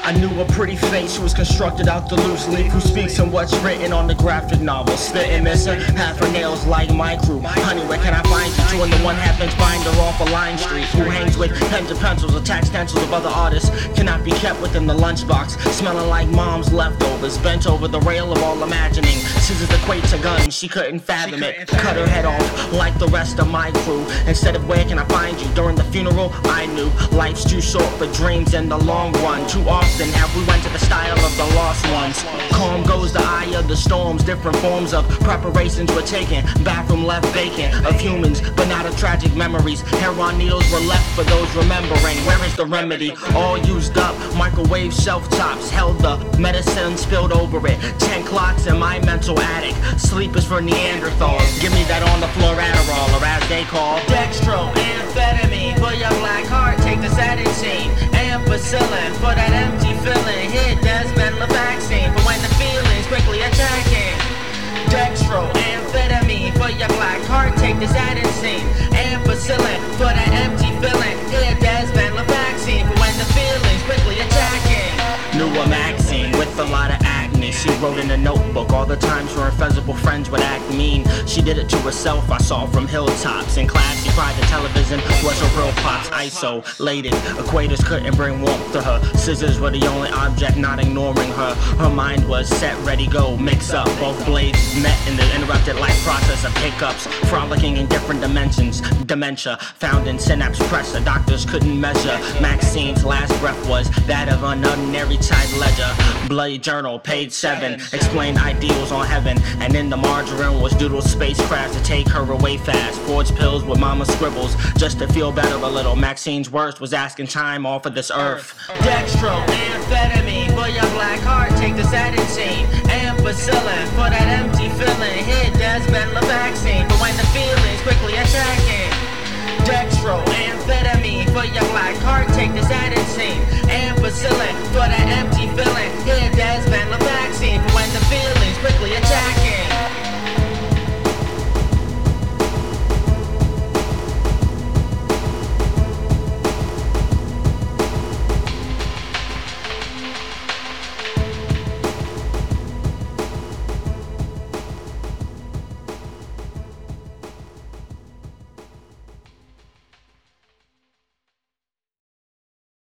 I knew a pretty face who was constructed out the loose leaf, who speaks in what's written on the graphic novel. Spitting missing half her nails like my crew. Honey, where can I find you? Two and the one half inch binder off a line street. Who hangs with pens and pencils, attacks stencils of other artists. Cannot be kept within the lunchbox. Smelling like mom's leftovers, bent over the rail of all imagining. Scissors equate to guns, she couldn't fathom it. Cut her head off like the rest of my crew. Instead of where can I find you? During the funeral, I knew life's too short for dreams in the long run. Too often have we went to the style of the lost ones. Calm goes the eye of the storms. Different forms of preparations were taken. Bathroom left vacant of humans, but not of tragic memories. Heroin needles were left for those remembering. Where is the remedy? All used up. Microwave shelf tops held the medicine spilled over it. 10 clocks in my mental attic. Sleep is for Neanderthals. Give me that on the floor Adderall, or as they call Dextro, amphetamine for your black heart. Take the adenosine, ampicillin for that empty feeling. Hit Desmond vaccine for when the feelings quickly attacking. Dextro, amphetamine for your black heart. Take this adenosine, ampicillin for that empty feeling. Hit Desmond vaccine for when the feelings quickly attacking. Knew a Maxine with a lot of acne. She wrote in a notebook all the times her invisible friends would act mean. She did it to herself, I saw from hilltops. In class she cried the television was her real pops. Isolated, equators couldn't bring warmth to her. Scissors were the only object not ignoring her. Her mind was set, ready, go, mix up. Both blades met in the interrupted life process of hiccups. Frolicking in different dimensions. Dementia found in synapse pressure doctors couldn't measure. Maxine's last breath was that of an ordinary type ledger. Bloody journal, page 7, explained ideals on heaven. And in the margarine was doodled spacecrafts to take her away fast. Forged pills with mama scribbles just to feel better a little. Maxine's worst was asking time off of this earth. Dextro, amphetamine for your black heart. Take this adenosine, ampicillin for that empty feeling. Hit Desmond vaccine for when the feelings quickly attacking. Dextro, amphetamine for your black heart. Take this adenosine, ampicillin for that empty feeling.